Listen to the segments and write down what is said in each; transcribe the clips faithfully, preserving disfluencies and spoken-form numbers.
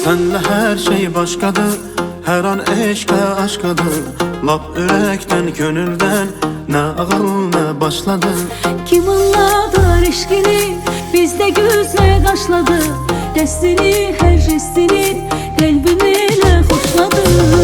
Senle her şey başkadır, her an eşke aşkadır. Lap yürekten, gönülden, ne ağıl ne başladı. Kim anladı eşkini, bizde gözle taşladı. Destini, her jestini, kalbimle hoşladı.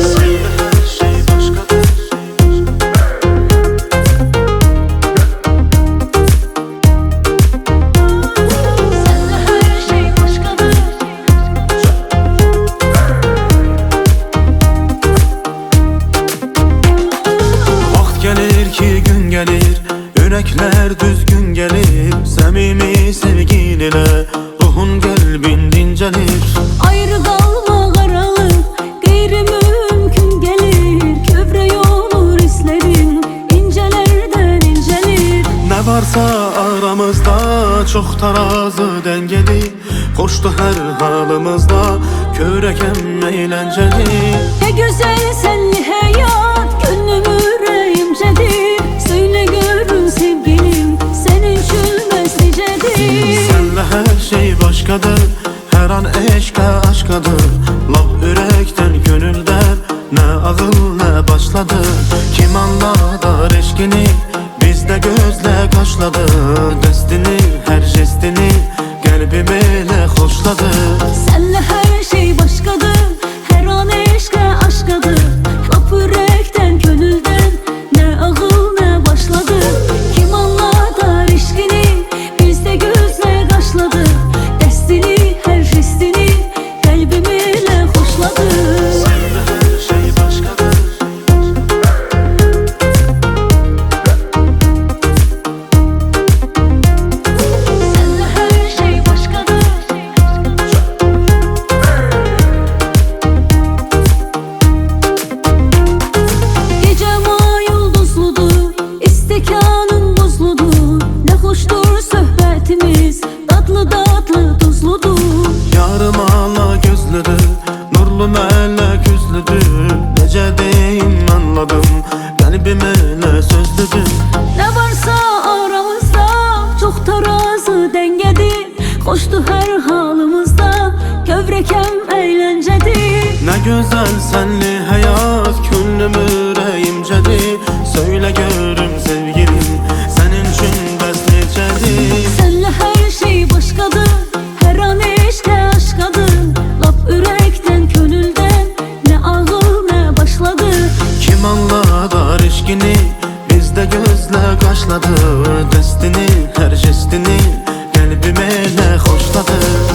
Gelir ki gün gelir, yürekler düzgün gelir. Samimi sevgin ile ruhun kalbin dincelir. Ayrı kalma karalık, gayri mümkün gelir. Köprü olur hislerin, incelerden incelir. Ne varsa aramızda çok tarazi dengeli. Hoştu her halımızda, köreken eğlenceli. Ne güzel senli hayat, gönlüm yüreğimcedir. Söyle görün sevgilim, senin çülmez nicedir. Senle her şey başkadır, her an eşke aşkadır. Lap yürekten, gönülden, ne ağıl ne başladı. Kim anladı eşkini, bizde gözle kaşladı. Destini, her jestini, kalbimle hoşladı. Senle her şey başkadır, her an eşke aşkadır. Lap yürekten, gönülden, ne ağıl ne başladı. Kim anladı eşkini, bizde gözle kaşladı. Destini, her jestini, kalbimle hoşladı. Senle her şey başkadır. Senle her şey başkadır. Gecem ay yıldızlıdır, istekanım buzludur. Ne hoştur sohbetimiz, tatlı tatlı tuzludur. Yarım ala gözlüdür, nurlu melek yüzlüdür. Nece deyim anladım, kalbime ne sözlüdür. Ne varsa aramızda çok tarazi dengedir. Hoştu her halımızda, kövrekem eğlencedir. Ne güzel senli hayat, gönlüm yüreğimcedir. Söyle görüm sevgilim, senin için bes necedir. Senle her şey başkadır, her an eşke aşkadır. Lap yürekten, gönülden, ne ağıl ne başladı. Kim anladı eşkini, bizde gözle kaşladı. Destini, her jestini, kalbime ne hoşladı.